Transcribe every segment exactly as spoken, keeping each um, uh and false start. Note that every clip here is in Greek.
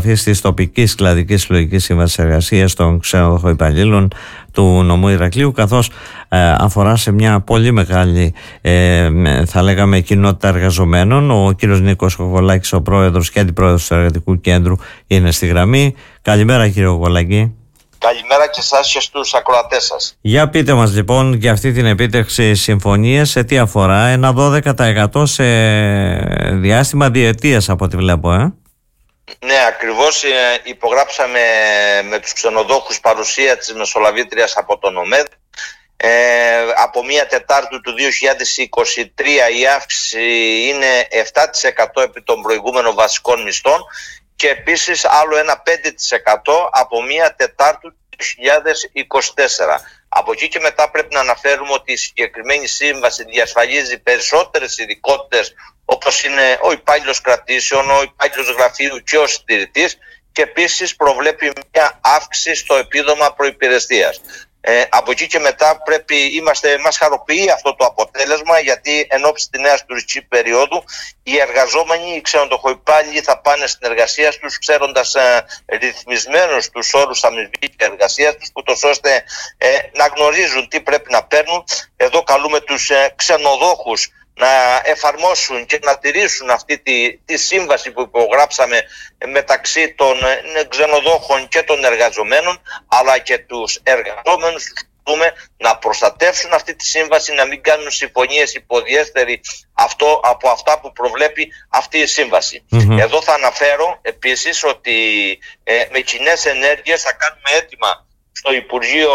εκδόθη της τοπικής κλαδικής συλλογικής σύμβασης εργασίας των ξένοδοχων υπαλλήλων του νομού Ηρακλείου, καθώς ε, αφορά σε μια πολύ μεγάλη ε, θα λέγαμε κοινότητα εργαζομένων. Ο κύριος Νίκος Γογολάκης, ο πρόεδρος και αντιπρόεδρος του Εργατικού Κέντρου, είναι στη γραμμή. Καλημέρα κύριε Γογολάκη. Καλημέρα και εσάς και στους ακροατές σας. Για πείτε μας λοιπόν για αυτή την επίτευξη συμφωνίας, σε τι αφορά, ένα δώδεκα τοις εκατό σε διάστημα διετίας από ό,τι βλέπω, ε? Ναι, ακριβώς, υπογράψαμε με τους ξενοδόχους παρουσία της Μεσολαβήτριας από τον ΟΜΕΔ. Ε, από μία Τετάρτου του δύο χιλιάδες είκοσι τρία η αύξηση είναι επτά τοις εκατό επί των προηγούμενων βασικών μισθών και επίσης άλλο ένα πέντε τοις εκατό από μία Τετάρτου του δύο χιλιάδες είκοσι τέσσερα. Από εκεί και μετά πρέπει να αναφέρουμε ότι η συγκεκριμένη σύμβαση διασφαλίζει περισσότερες ειδικότητες, όπως είναι ο υπάλληλος κρατήσεων, ο υπάλληλος γραφείου και ο συντηρητής, και επίσης προβλέπει μια αύξηση στο επίδομα προϋπηρεσίας. Ε, από εκεί και μετά πρέπει, είμαστε, μας χαροποιεί αυτό το αποτέλεσμα, γιατί εν ώψη της νέας τουριστικής περίοδου οι εργαζόμενοι, οι ξενοδοχοϊπάλληλοι θα πάνε στην εργασία τους ξέροντας ε, ρυθμισμένους τους όρους αμοιβής και εργασίας τους, ούτως ώστε ε, να γνωρίζουν τι πρέπει να παίρνουν. Εδώ καλούμε τους ε, ξενοδόχους να εφαρμόσουν και να τηρήσουν αυτή τη, τη σύμβαση που υπογράψαμε μεταξύ των ξενοδόχων και των εργαζομένων, αλλά και τους εργαζόμενους να προστατεύσουν αυτή τη σύμβαση, να μην κάνουν συμφωνίες υποδιέστεροι αυτό, από αυτά που προβλέπει αυτή η σύμβαση. Mm-hmm. Εδώ θα αναφέρω επίσης ότι ε, με κοινές ενέργειες θα κάνουμε έτοιμα στο Υπουργείο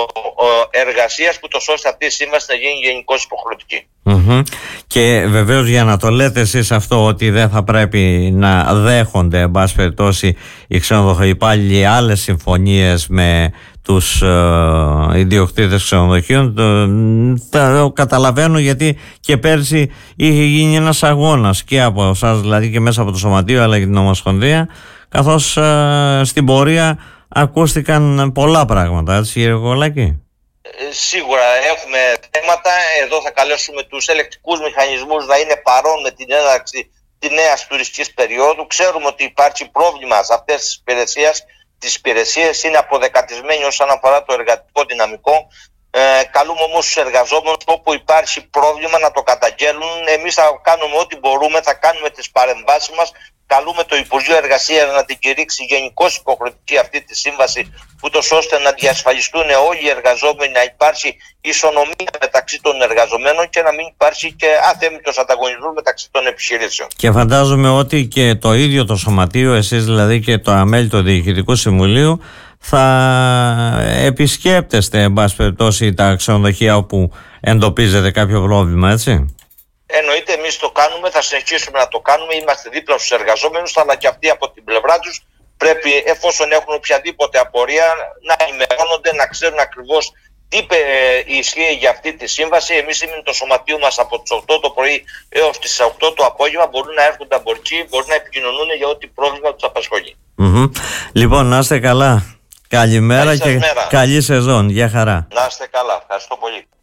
Εργασίας, που τόσο ώστε αυτή η σύμβαση να γίνει γενικώς υποχρεωτική. Mm-hmm. Και βεβαίως, για να το λέτε εσείς αυτό, ότι δεν θα πρέπει να δέχονται εν πάση περιπτώσει οι ξενοδοχοϊπάλληλοι άλλες συμφωνίες με τους ε, ιδιοκτήτες ξενοδοχείων, το, το καταλαβαίνω, γιατί και πέρσι είχε γίνει ένας αγώνας και από εσάς, δηλαδή και μέσα από το Σωματείο αλλά και την Ομοσπονδία, καθώς ε, στην πορεία ακούστηκαν πολλά πράγματα, έτσι κύριε Γογολάκη? Ε, σίγουρα έχουμε θέματα. Εδώ θα καλέσουμε τους ελεκτικούς μηχανισμούς να είναι παρόν με την έναρξη της νέας τουριστικής περίοδου. Ξέρουμε ότι υπάρχει πρόβλημα σε αυτές τις υπηρεσίες. Τις υπηρεσίες είναι αποδεκατισμένοι όσον αφορά το εργατικό δυναμικό. Ε, καλούμε όμως τους εργαζόμενους, όπου υπάρχει πρόβλημα, να το καταγγέλνουν. Εμείς θα κάνουμε ό,τι μπορούμε, θα κάνουμε τις παρεμβάσεις μας. Καλούμε το Υπουργείο Εργασίας να την κηρύξει γενικώς υποχρεωτική αυτή τη σύμβαση, ούτως ώστε να διασφαλιστούν όλοι οι εργαζόμενοι, να υπάρχει ισονομία μεταξύ των εργαζομένων και να μην υπάρχει και αθέμητος ανταγωνισμός μεταξύ των επιχειρήσεων. Και φαντάζομαι ότι και το ίδιο το Σωματείο, εσείς δηλαδή και το μέλη του Διοικητικού Συμβουλίου, θα επισκέπτεστε εν πάση περιπτώσει τα ξενοδοχεία όπου εντοπίζετε κάποιο πρόβλημα, έτσι? Εννοείται, εμείς το κάνουμε, θα συνεχίσουμε να το κάνουμε. Είμαστε δίπλα στους εργαζόμενους, αλλά και αυτοί από την πλευρά τους πρέπει, εφόσον έχουν οποιαδήποτε απορία, να ενημερώνονται, να ξέρουν ακριβώς τι ισχύει για αυτή τη σύμβαση. Εμείς είμαστε το σωματείο μας από τις οκτώ το πρωί έως τις οκτώ το απόγευμα. Μπορούν να έρχονται από εκεί, μπορούν να επικοινωνούν για ό,τι πρόβλημα τους απασχολεί. Mm-hmm. Λοιπόν, να είστε καλά. Καλημέρα και καλή σεζόν. Γεια χαρά. Να είστε καλά. Ευχαριστώ πολύ.